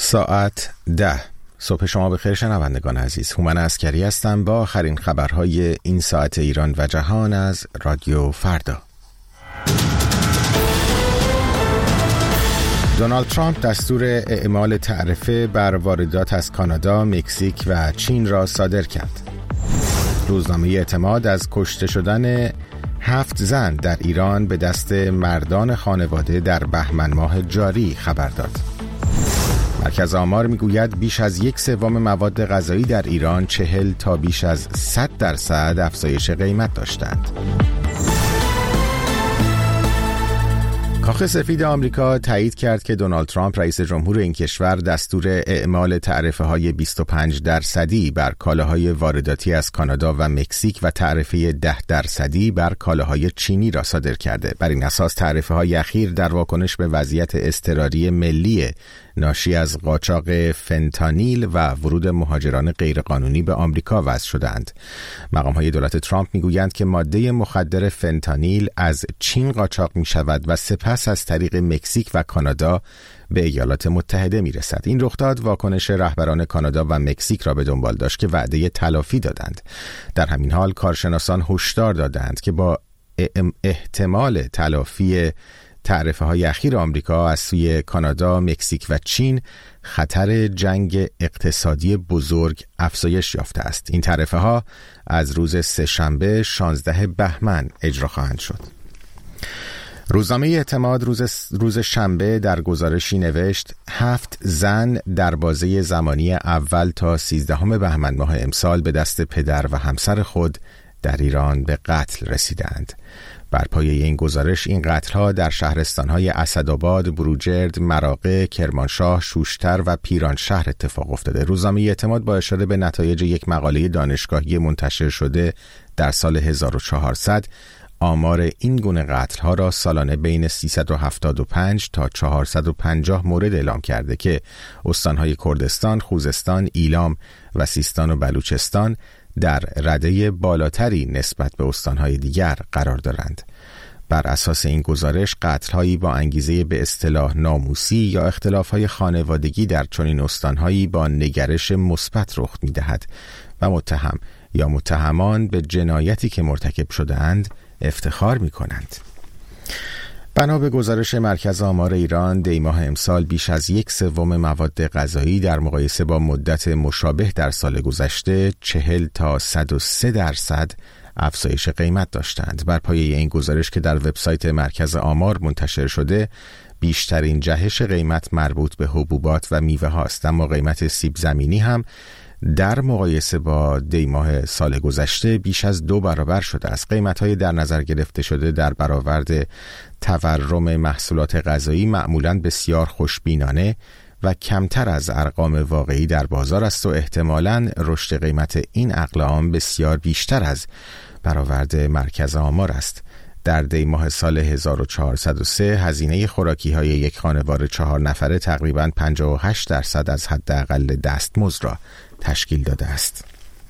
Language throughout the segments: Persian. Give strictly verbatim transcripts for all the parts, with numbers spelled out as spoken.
ساعت ده. صبح شما بخیر شنوندگان عزیز. هومن عسکری هستم با آخرین خبرهای این ساعت ایران و جهان از رادیو فردا. دونالد ترامپ دستور اعمال تعرفه بر واردات از کانادا، مکزیک و چین را صادر کرد. روزنامه اعتماد از کشته شدن هفت زن در ایران به دست مردان خانواده در بهمن ماه جاری خبر داد. مرکز آمار میگوید بیش از یک سوم مواد غذایی در ایران چهل تا بیش از صد درصد افزایش قیمت داشتند. کاخ سفید آمریکا تایید کرد که دونالد ترامپ رئیس جمهور این کشور دستور اعمال تعرفه های بیست و پنج درصدی بر کالاهای وارداتی از کانادا و مکزیک و تعرفه ده درصدی بر کالاهای چینی را صادر کرده. بر این اساس تعرفه های اخیر در واکنش به وضعیت اضطراری ملی ناشی از قاچاق فنتانیل و ورود مهاجران غیرقانونی به آمریکا وضع شدند. مقام‌های دولت ترامپ میگویند که ماده مخدر فنتانیل از چین قاچاق می‌شود و سپس از طریق مکزیک و کانادا به ایالات متحده میرسد. این رخداد واکنش رهبران کانادا و مکزیک را به دنبال داشت که وعده تلافی دادند. در همین حال کارشناسان هشدار دادند که با احتمال تلافی تعرفه های اخیر آمریکا از سوی کانادا، مکزیک و چین خطر جنگ اقتصادی بزرگ افزایش یافته است. این تعرفه ها از روز سه‌شنبه شانزده بهمن اجرا خواهند شد. روزنامه اعتماد روز, روز شنبه در گزارشی نوشت هفت زن در بازه زمانی اول تا سیزدهم بهمن ماه امسال به دست پدر و همسر خود در ایران به قتل رسیدند. بر پایه این گزارش این قتل‌ها در شهرستان‌های اسدآباد، بروجرد، مراغه، کرمانشاه، شوشتر و پیرانشهر اتفاق افتاده. روزنامه اعتماد با اشاره به نتایج یک مقاله دانشگاهی منتشر شده در سال هزار و چهارصد آمار این گونه قتل‌ها را سالانه بین سیصد و هفتاد و پنج تا چهارصد و پنجاه مورد اعلام کرده که استان‌های کردستان، خوزستان، ایلام و سیستان و بلوچستان در رده بالاتری نسبت به استانهای دیگر قرار دارند. بر اساس این گزارش قتل‌هایی با انگیزه به اصطلاح ناموسی یا اختلاف‌های خانوادگی در چنین استانهایی با نگرش مثبت رخ می‌دهد و متهم یا متهمان به جنایتی که مرتکب شده‌اند افتخار می‌کنند. بنا به گزارش مرکز آمار ایران دی ماه امسال بیش از یک سوم مواد غذایی در مقایسه با مدت مشابه در سال گذشته چهل تا صد و سه درصد افزایش قیمت داشتند. بر پایه این گزارش که در وبسایت مرکز آمار منتشر شده بیشترین جهش قیمت مربوط به حبوبات و میوه هاست، اما قیمت سیب زمینی هم در مقایسه با دی ماه سال گذشته بیش از دو برابر شده است. قیمت‌های در نظر گرفته شده در برآورد تورم محصولات غذایی معمولاً بسیار خوشبینانه و کمتر از ارقام واقعی در بازار است و احتمالاً رشد قیمت این اقلام بسیار بیشتر از برآورد مرکز آمار است. در دی ماه سال هزار و چهارصد و سه هزینه خوراکی‌های یک خانواده چهار نفره تقریباً پنجاه و هشت درصد از حداقل دستمزد را تشکیل داده است.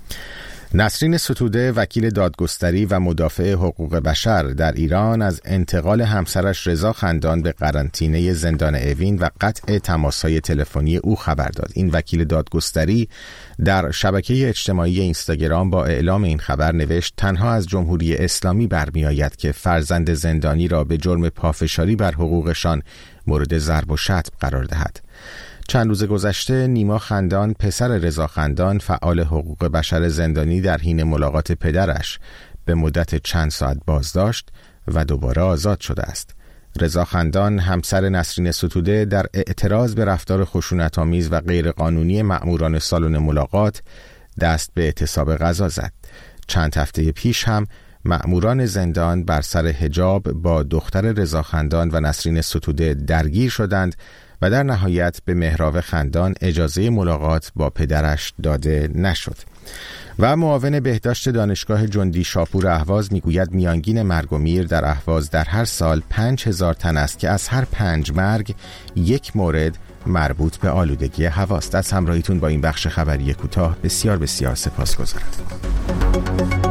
نسرین ستوده وکیل دادگستری و مدافع حقوق بشر در ایران از انتقال همسرش رضا خندان به قرنطینه زندان اوین و قطع تماس‌های تلفنی او خبر داد. این وکیل دادگستری در شبکه اجتماعی اینستاگرام با اعلام این خبر نوشت تنها از جمهوری اسلامی برمی‌آید که فرزند زندانی را به جرم پافشاری بر حقوقشان مورد ضرب و شتم قرار دهد. چند روز گذشته نیما خندان پسر رضا خندان فعال حقوق بشر زندانی در حین ملاقات پدرش به مدت چند ساعت بازداشت و دوباره آزاد شده است. رضا خندان همسر نسرین ستوده در اعتراض به رفتار خشونت‌آمیز و غیرقانونی مأموران سالن ملاقات دست به اعتصاب غذا زد. چند هفته پیش هم مأموران زندان بر سر حجاب با دختر رضا خندان و نسرین ستوده درگیر شدند و در نهایت به مهراب خندان اجازه ملاقات با پدرش داده نشد. و معاون بهداشت دانشگاه جندی شاپور اهواز میگوید میانگین مرگ و میر در اهواز در هر سال پنج هزار تن است که از هر پنج مرگ یک مورد مربوط به آلودگی هواست. از همراهیتون با این بخش خبری کوتاه بسیار بسیار سپاسگزارم.